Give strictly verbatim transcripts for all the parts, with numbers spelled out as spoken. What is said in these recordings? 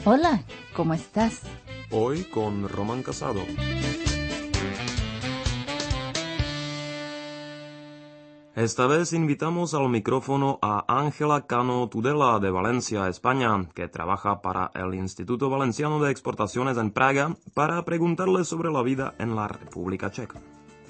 Hola, ¿cómo estás? Hoy con Román Casado. Esta vez invitamos al micrófono a Ángela Cano Tudela de Valencia, España, que trabaja para el Instituto Valenciano de Exportaciones en Praga, para preguntarle sobre la vida en la República Checa.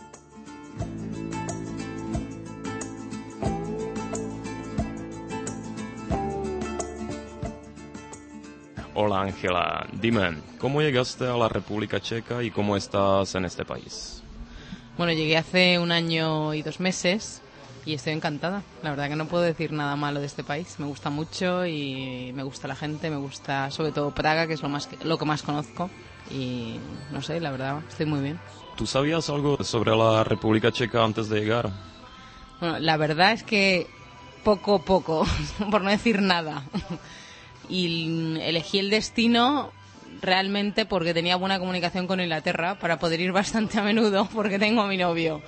Hola Ángela, dime, ¿cómo llegaste a la República Checa y cómo estás en este país? Bueno, llegué hace un año y dos meses y estoy encantada. La verdad que no puedo decir nada malo de este país. Me gusta mucho y me gusta la gente, me gusta sobre todo Praga, que es lo más que, lo que más conozco. Y no sé, la verdad, estoy muy bien. ¿Tú sabías algo sobre la República Checa antes de llegar? Bueno, la verdad es que poco, poco, por no decir nada. Y elegí el destino realmente porque tenía buena comunicación con Inglaterra para poder ir bastante a menudo porque tengo a mi novio.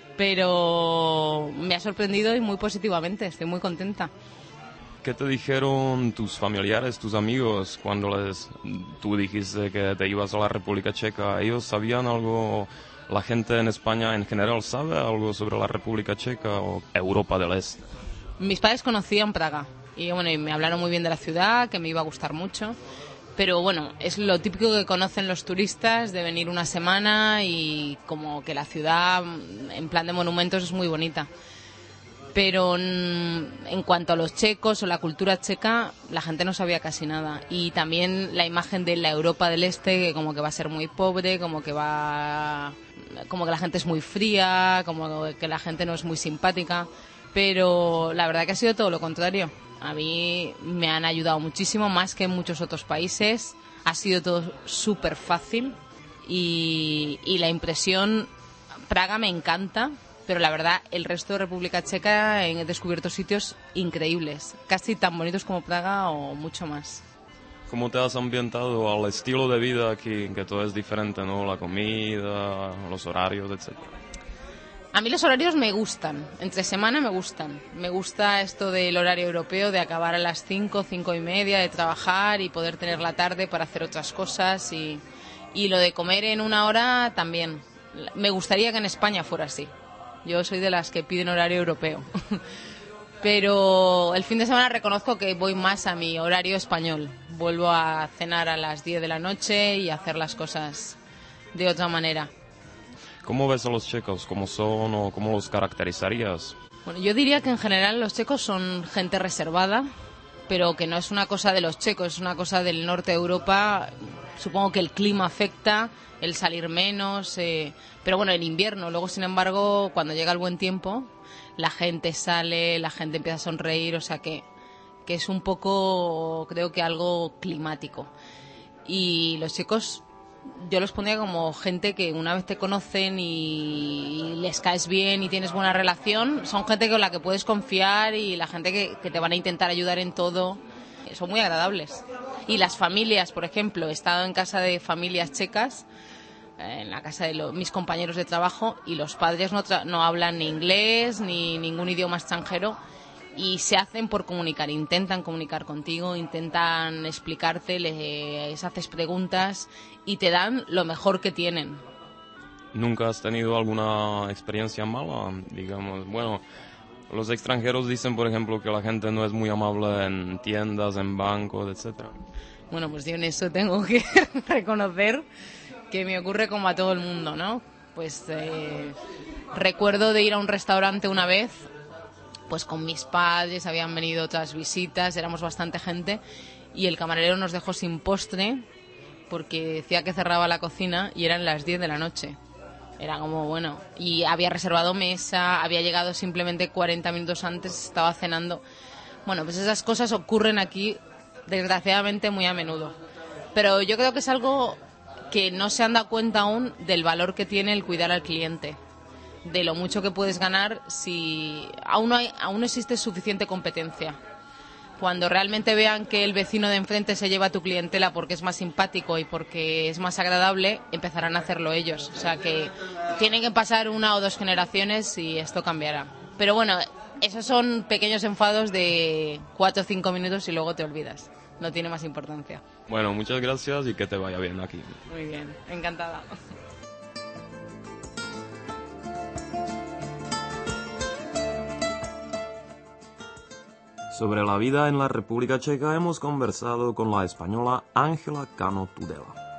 Pero me ha sorprendido y muy positivamente, estoy muy contenta. ¿Qué te dijeron tus familiares, tus amigos, cuando les, tú dijiste que te ibas a la República Checa? ¿Ellos sabían algo? ¿La gente en España en general sabe algo sobre la República Checa o Europa del Este? Mis padres conocían Praga y, bueno, y me hablaron muy bien de la ciudad, que me iba a gustar mucho. Pero bueno, es lo típico que conocen los turistas, de venir una semana y como que la ciudad en plan de monumentos es muy bonita. Pero en cuanto a los checos o la cultura checa, la gente no sabía casi nada. Y también la imagen de la Europa del Este, que como que va a ser muy pobre, como que va, como que la gente es muy fría, como que la gente no es muy simpática. Pero la verdad que ha sido todo lo contrario. A mí me han ayudado muchísimo, más que en muchos otros países. Ha sido todo súper fácil y, y la impresión, Praga me encanta, pero la verdad el resto de República Checa he descubierto sitios increíbles, casi tan bonitos como Praga o mucho más. ¿Cómo te has ambientado al estilo de vida aquí, que todo es diferente, ¿no? La comida, los horarios, etcétera. A mí los horarios me gustan, entre semana me gustan. Me gusta esto del horario europeo, de acabar a las cinco, cinco y media, de trabajar y poder tener la tarde para hacer otras cosas. Y, y lo de comer en una hora también. Me gustaría que en España fuera así. Yo soy de las que piden horario europeo. Pero el fin de semana reconozco que voy más a mi horario español. Vuelvo a cenar a las diez de la noche y a hacer las cosas de otra manera. ¿Cómo ves a los checos? ¿Cómo son o cómo los caracterizarías? Bueno, yo diría que en general los checos son gente reservada, pero que no es una cosa de los checos, es una cosa del norte de Europa. Supongo que el clima afecta, el salir menos, eh, pero bueno, el invierno. Luego, sin embargo, cuando llega el buen tiempo, la gente sale, la gente empieza a sonreír, o sea que, que es un poco, creo que algo climático. Y los chicos, yo los pondría como gente que una vez te conocen y les caes bien y tienes buena relación, son gente con la que puedes confiar y la gente que, que te van a intentar ayudar en todo. Son muy agradables. Y las familias, por ejemplo, he estado en casa de familias checas, en la casa de lo, mis compañeros de trabajo, y los padres no, tra- no hablan ni inglés ni ningún idioma extranjero y se hacen por comunicar, intentan comunicar contigo, intentan explicarte, les haces preguntas y te dan lo mejor que tienen. ¿Nunca has tenido alguna experiencia mala? Digamos, bueno, los extranjeros dicen, por ejemplo, que la gente no es muy amable en tiendas, en bancos, etcétera. Bueno, pues yo en eso tengo que reconocer que me ocurre como a todo el mundo, ¿no? Pues eh, recuerdo de ir a un restaurante una vez, pues con mis padres, habían venido otras visitas, éramos bastante gente, y el camarero nos dejó sin postre porque decía que cerraba la cocina y eran las diez de la noche. Era como, bueno, y había reservado mesa, había llegado simplemente cuarenta minutos antes, estaba cenando. Bueno, pues esas cosas ocurren aquí, desgraciadamente, muy a menudo. Pero yo creo que es algo que no se han dado cuenta aún del valor que tiene el cuidar al cliente, de lo mucho que puedes ganar si aún no hay, aún no existe suficiente competencia. Cuando realmente vean que el vecino de enfrente se lleva a tu clientela porque es más simpático y porque es más agradable, empezarán a hacerlo ellos. O sea que tienen que pasar una o dos generaciones y esto cambiará. Pero bueno, esos son pequeños enfados de cuatro o cinco minutos y luego te olvidas. no tiene más importancia. Bueno, muchas gracias y que te vaya bien aquí. Muy bien, encantada. Sobre la vida en la República Checa hemos conversado con la española Ángela Cano Tudela.